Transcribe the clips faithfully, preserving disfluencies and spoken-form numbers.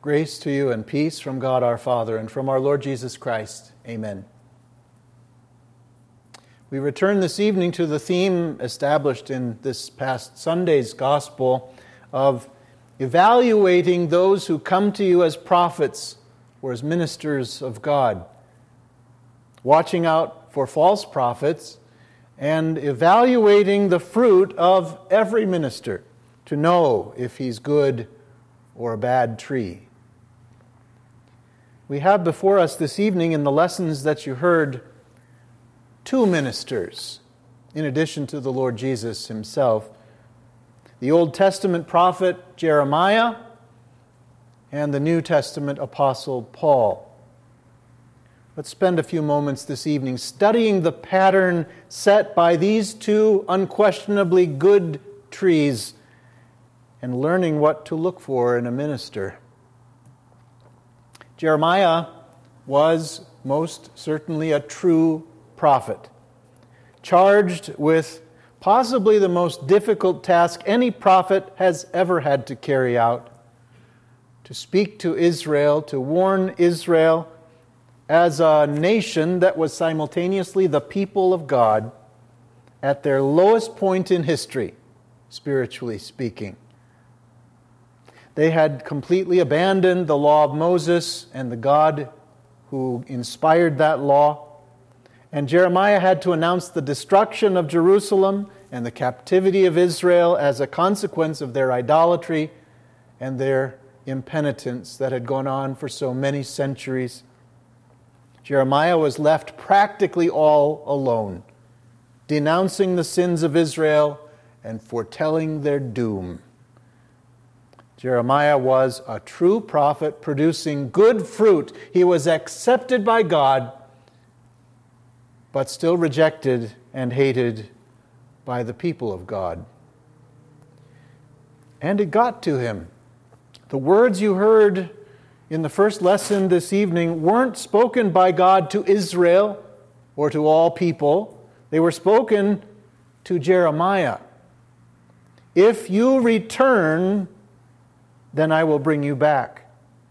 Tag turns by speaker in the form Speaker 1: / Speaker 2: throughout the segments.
Speaker 1: Grace to you and peace from God our Father and from our Lord Jesus Christ. Amen. We return this evening to the theme established in this past Sunday's Gospel of evaluating those who come to you as prophets or as ministers of God, watching out for false prophets, and evaluating the fruit of every minister to know if he's good or a bad tree. We have before us this evening in the lessons that you heard two ministers, in addition to the Lord Jesus himself. The Old Testament prophet Jeremiah and the New Testament apostle Paul. Let's spend a few moments this evening studying the pattern set by these two unquestionably good trees and learning what to look for in a minister. Jeremiah was most certainly a true prophet, charged with possibly the most difficult task any prophet has ever had to carry out: to speak to Israel, to warn Israel as a nation that was simultaneously the people of God at their lowest point in history, spiritually speaking. They had completely abandoned the law of Moses and the God who inspired that law. And Jeremiah had to announce the destruction of Jerusalem and the captivity of Israel as a consequence of their idolatry and their impenitence that had gone on for so many centuries. Jeremiah was left practically all alone, denouncing the sins of Israel and foretelling their doom. Jeremiah was a true prophet producing good fruit. He was accepted by God, but still rejected and hated by the people of God. And it got to him. The words you heard in the first lesson this evening weren't spoken by God to Israel or to all people. They were spoken to Jeremiah. If you return, then I will bring you back.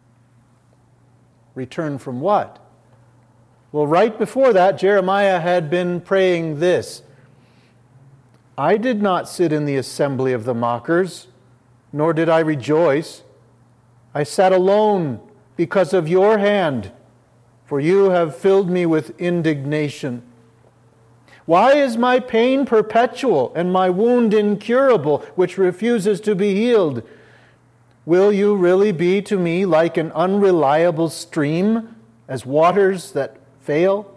Speaker 1: Return from what? Well, right before that, Jeremiah had been praying this: I did not sit in the assembly of the mockers, nor did I rejoice. I sat alone because of your hand, for you have filled me with indignation. Why is my pain perpetual and my wound incurable, which refuses to be healed? Will you really be to me like an unreliable stream, as waters that fail?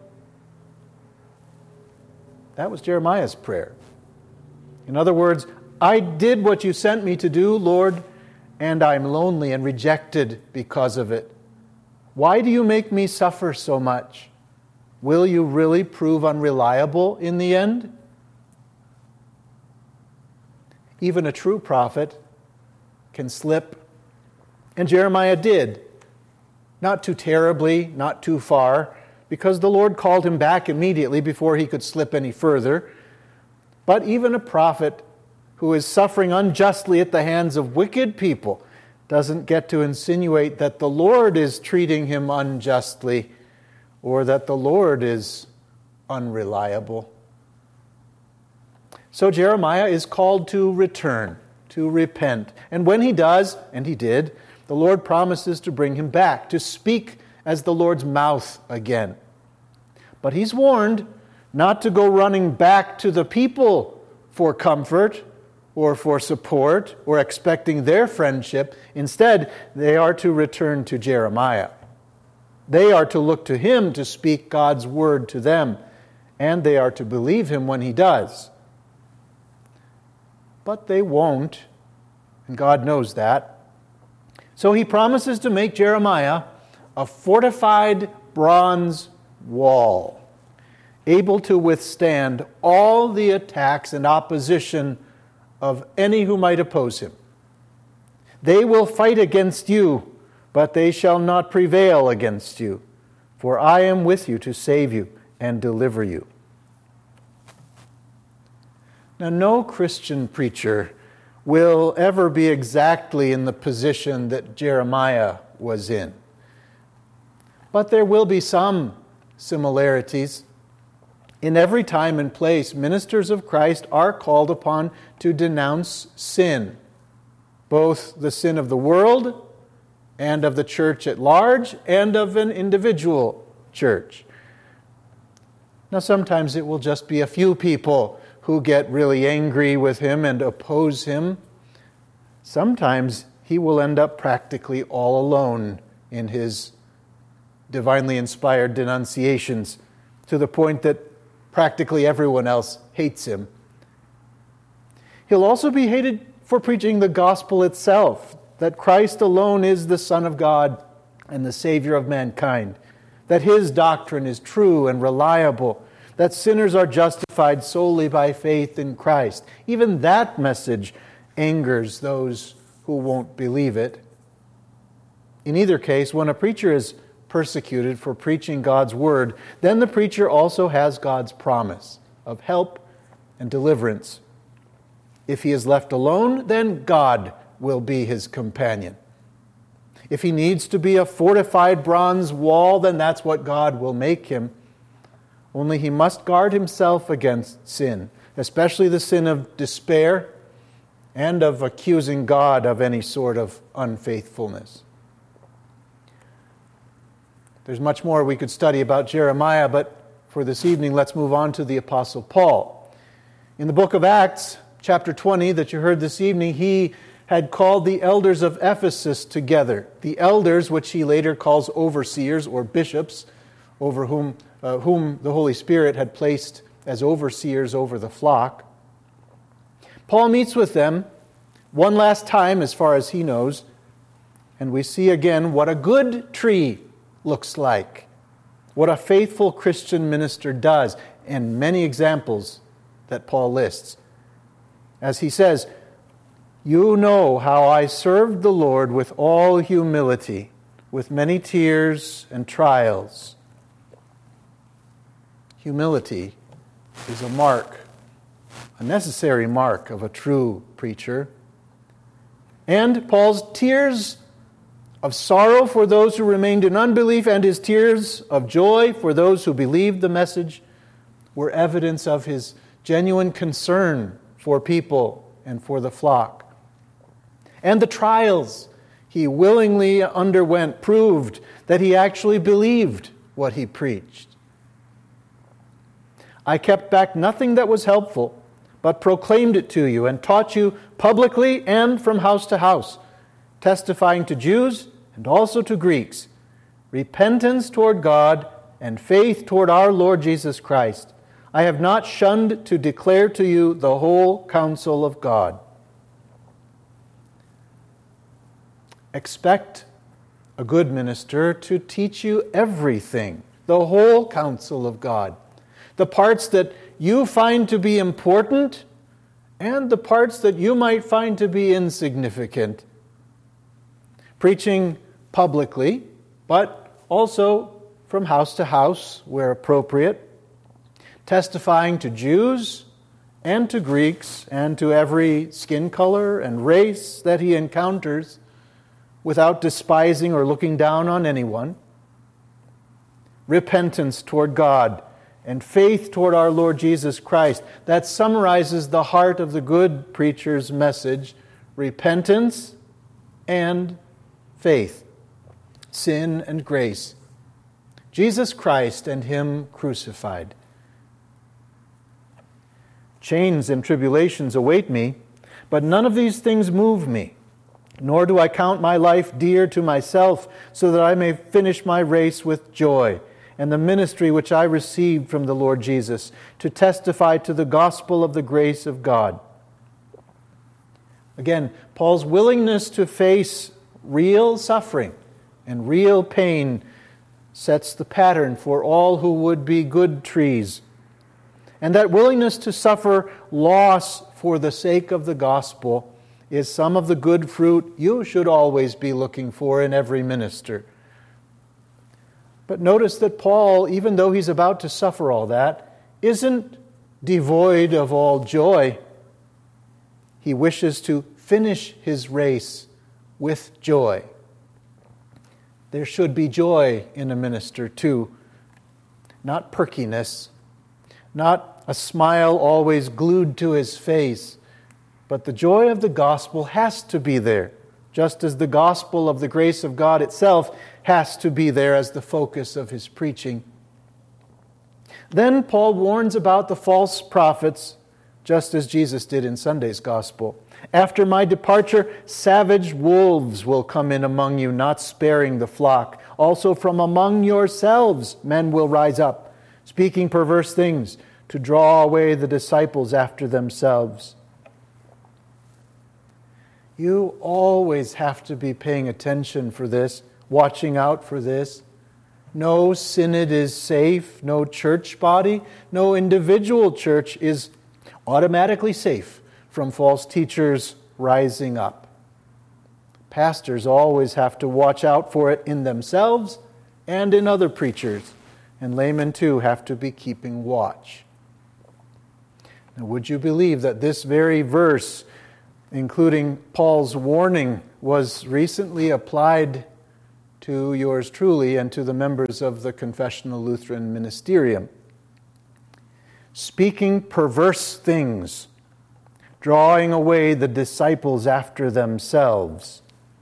Speaker 1: That was Jeremiah's prayer. In other words, I did what you sent me to do, Lord, and I'm lonely and rejected because of it. Why do you make me suffer so much? Will you really prove unreliable in the end? Even a true prophet can slip, and Jeremiah did. Not too terribly, not too far, because the Lord called him back immediately before he could slip any further. But even a prophet who is suffering unjustly at the hands of wicked people doesn't get to insinuate that the Lord is treating him unjustly or that the Lord is unreliable. So Jeremiah is called to return, to repent. And when he does, and he did, the Lord promises to bring him back, to speak as the Lord's mouth again. But he's warned not to go running back to the people for comfort or for support or expecting their friendship. Instead, they are to return to Jeremiah. They are to look to him to speak God's word to them, and they are to believe him when he does. But they won't, and God knows that. So he promises to make Jeremiah a fortified bronze wall, able to withstand all the attacks and opposition of any who might oppose him. They will fight against you, but they shall not prevail against you, for I am with you to save you and deliver you. Now, no Christian preacher will ever be exactly in the position that Jeremiah was in. But there will be some similarities. In every time and place, ministers of Christ are called upon to denounce sin, both the sin of the world and of the church at large and of an individual church. Now, sometimes it will just be a few people who get really angry with him and oppose him. Sometimes he will end up practically all alone in his divinely inspired denunciations, to the point that practically everyone else hates him. He'll also be hated for preaching the gospel itself, that Christ alone is the Son of God and the Savior of mankind, that his doctrine is true and reliable, that sinners are justified solely by faith in Christ. Even that message angers those who won't believe it. In either case, when a preacher is persecuted for preaching God's word, then the preacher also has God's promise of help and deliverance. If he is left alone, then God will be his companion. If he needs to be a fortified bronze wall, then that's what God will make him. Only he must guard himself against sin, especially the sin of despair and of accusing God of any sort of unfaithfulness. There's much more we could study about Jeremiah, but for this evening, let's move on to the Apostle Paul. In the book of Acts, chapter twenty, that you heard this evening, he had called the elders of Ephesus together. The elders, which he later calls overseers or bishops, over whom, uh, whom the Holy Spirit had placed as overseers over the flock. Paul meets with them one last time, as far as he knows, and we see again what a good tree looks like, what a faithful Christian minister does, and many examples that Paul lists. As he says, "You know how I served the Lord with all humility, with many tears and trials." Humility is a mark, a necessary mark of a true preacher. And Paul's tears of sorrow for those who remained in unbelief and his tears of joy for those who believed the message were evidence of his genuine concern for people and for the flock. And the trials he willingly underwent proved that he actually believed what he preached. "I kept back nothing that was helpful, but proclaimed it to you and taught you publicly and from house to house, testifying to Jews and also to Greeks, repentance toward God and faith toward our Lord Jesus Christ. I have not shunned to declare to you the whole counsel of God." Expect a good minister to teach you everything, the whole counsel of God, the parts that you find to be important and the parts that you might find to be insignificant. Preaching publicly, but also from house to house where appropriate, testifying to Jews and to Greeks and to every skin color and race that he encounters without despising or looking down on anyone. Repentance toward God and faith toward our Lord Jesus Christ. That summarizes the heart of the good preacher's message: repentance and faith, sin and grace, Jesus Christ and Him crucified. Chains and tribulations await me, but none of these things move me, nor do I count my life dear to myself, so that I may finish my race with joy, and the ministry which I received from the Lord Jesus, to testify to the gospel of the grace of God. Again, Paul's willingness to face real suffering and real pain sets the pattern for all who would be good trees. And that willingness to suffer loss for the sake of the gospel is some of the good fruit you should always be looking for in every minister. But notice that Paul, even though he's about to suffer all that, isn't devoid of all joy. He wishes to finish his race with joy. There should be joy in a minister too, not perkiness, not a smile always glued to his face, but the joy of the gospel has to be there, just as the gospel of the grace of God itself has to be there as the focus of his preaching. Then Paul warns about the false prophets, just as Jesus did in Sunday's gospel. After my departure, savage wolves will come in among you, not sparing the flock. Also from among yourselves men will rise up, speaking perverse things, to draw away the disciples after themselves. You always have to be paying attention for this, watching out for this. No synod is safe, no church body, no individual church is automatically safe from false teachers rising up. Pastors always have to watch out for it in themselves and in other preachers, and laymen too have to be keeping watch. Now, would you believe that this very verse, including Paul's warning, was recently applied to yours truly and to the members of the Confessional Lutheran Ministerium? Speaking perverse things, drawing away the disciples after themselves.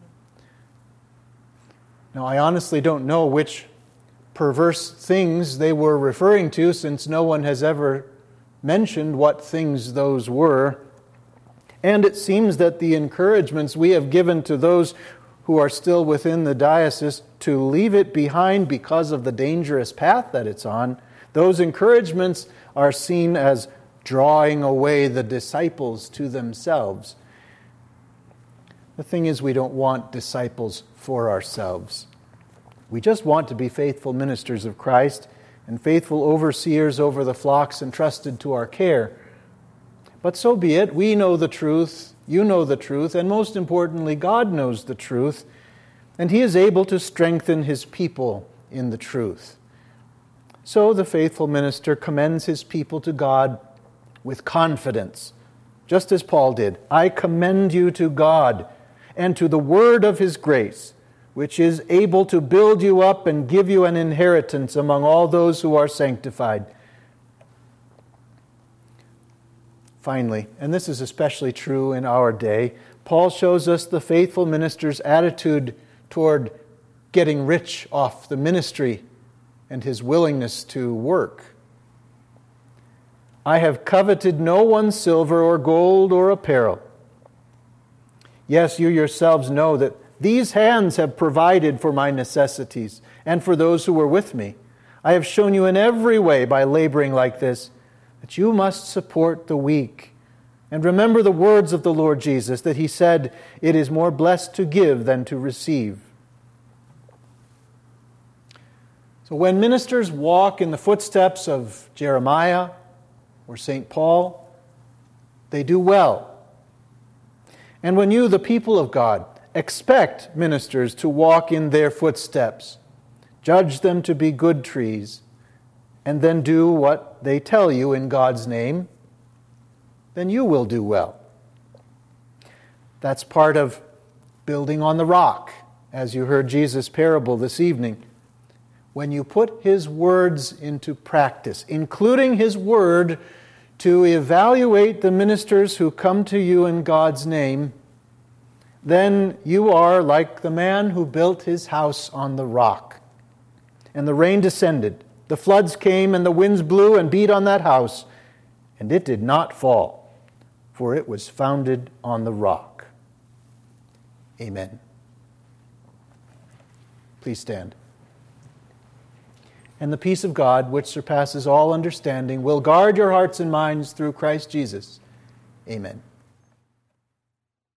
Speaker 1: Now, I honestly don't know which perverse things they were referring to, since no one has ever mentioned what things those were. And it seems that the encouragements we have given to those who are still within the diocese to leave it behind because of the dangerous path that it's on, those encouragements are seen as drawing away the disciples to themselves. The thing is, we don't want disciples for ourselves. We just want to be faithful ministers of Christ and faithful overseers over the flocks entrusted to our care. But so be it. We know the truth, you know the truth, and most importantly, God knows the truth, and He is able to strengthen His people in the truth. So the faithful minister commends his people to God with confidence, just as Paul did. I commend you to God and to the word of His grace, which is able to build you up and give you an inheritance among all those who are sanctified. Finally, and this is especially true in our day, Paul shows us the faithful minister's attitude toward getting rich off the ministry and his willingness to work. I have coveted no one's silver or gold or apparel. Yes, you yourselves know that these hands have provided for my necessities and for those who were with me. I have shown you in every way by laboring like this that you must support the weak. And remember the words of the Lord Jesus, that He said, it is more blessed to give than to receive. So when ministers walk in the footsteps of Jeremiah or Saint Paul, they do well. And when you, the people of God, expect ministers to walk in their footsteps, judge them to be good trees, and then do what they tell you in God's name, then you will do well. That's part of building on the rock, as you heard Jesus' parable this evening. When you put His words into practice, including His word to evaluate the ministers who come to you in God's name, then you are like the man who built his house on the rock. And the rain descended, the floods came, and the winds blew and beat on that house, and it did not fall, for it was founded on the rock. Amen. Please stand. And the peace of God, which surpasses all understanding, will guard your hearts and minds through Christ Jesus. Amen.